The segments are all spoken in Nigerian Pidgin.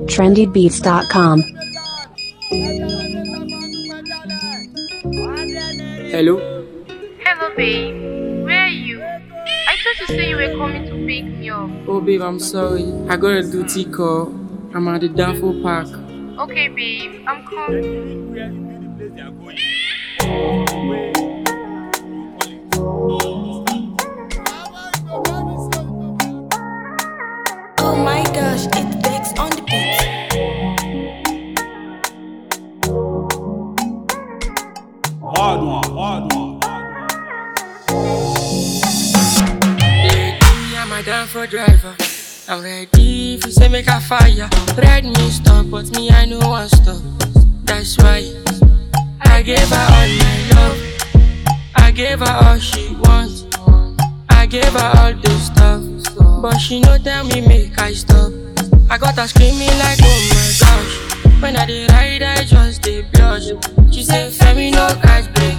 trendybeats.com. Hello? Hello, babe. Where are you? I thought you said you were coming to pick me up. Oh, babe, I'm sorry. I got a duty call. I'm at the Danfo Park. Okay, babe. I'm coming. Oh my gosh, it begs on the beat. Hard one. Lady, I'm a Danfo driver. I'm ready if you say make a fire. Red me stop, but me I know one stop. That's why I gave her all my love. I gave her all she wants. I gave her all this stuff, but she no tell me make I stop. I got her screaming like oh my gosh. When I dey ride I just dey blush. She say Femi no catch break,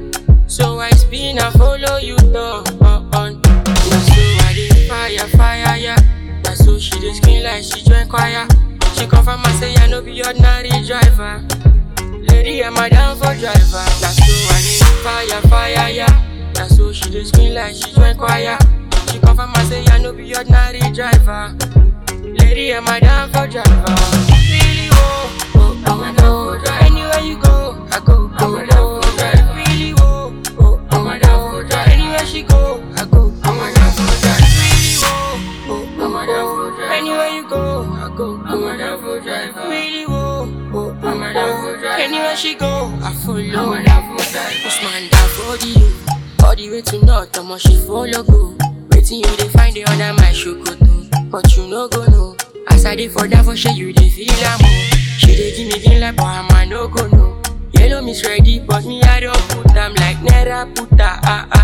so I spin and follow you down. Na so I dey fire, yeah. Na so she dey scream like she join choir. She confirm and say I no be ordinary driver. Lady, I'm a Danfo driver. Na so I dey fire, yeah. Na so she dey scream like she join choir. She confirm and say I no be ordinary driver. Lady, I'm a Danfo driver. Really, oh, I'm a Danfo driver. Anywhere you go, I go. I'm a Danfo driver. Really, oh, I'm a Danfo driver. Anywhere she go, I go. I'm a Danfo driver. Really, oh, I'm a Danfo driver. Anywhere you go, I go. I'm a Danfo driver. Really, oh, I'm a Danfo driver. Anywhere she go, I follow. I'm a Danfo driver. Usman Danfo the you. All the way to north, I'ma she follow go. Waiting you dey find it under my shokoto, but you no go know. As I dey for Danfo, shey you dey feel am oh. She dey give me green light, but I no go know. Yellow miss ready, but me I don't put am like Naira puta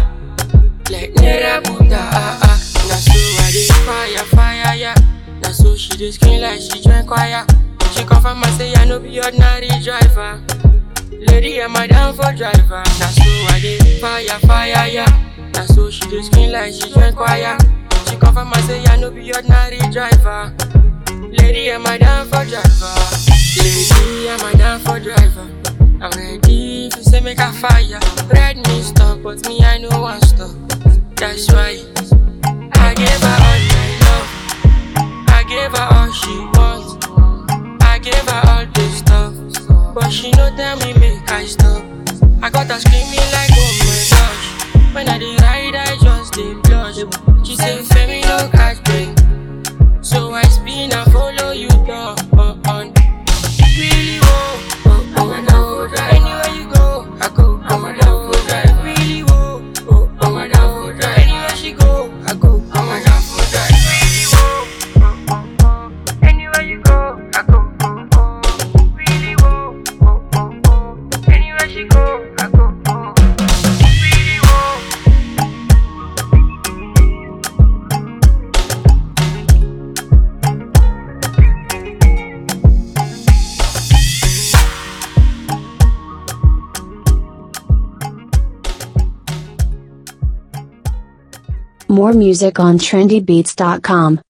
like Naira puta Na so I dey fire, yeah. Na so she dey scream like she join choir. She confirm and say I no be ordinary driver. Lady, I'm a Danfo driver. Na so I dey fire, yeah. Na so she dey scream like she join choir. She confirm and say I no be ordinary driver. Lady, I'm a Danfo driver. Lady, I'm a Danfo driver. I'm ready if you say make a fire. Red me stop, but me I know one stop. That's why I gave her all my love. I gave her all she wants. I gave her all this stuff, but she no tell me make I stop. I got her screaming like oh my gosh. When I dey ride I just dey blush. She say Femi no catch break, so I spin and follow you down. Really oh, I'm a Danfo driver. Anywhere you go, I go. I'm a Danfo driver. Really oh, I'm a Danfo driver. Anywhere she go, I go. I'm a Danfo driver. Really oh, anywhere you go, I go. Really oh, anywhere she go, I go. Really oh. More music on trendybeats.com.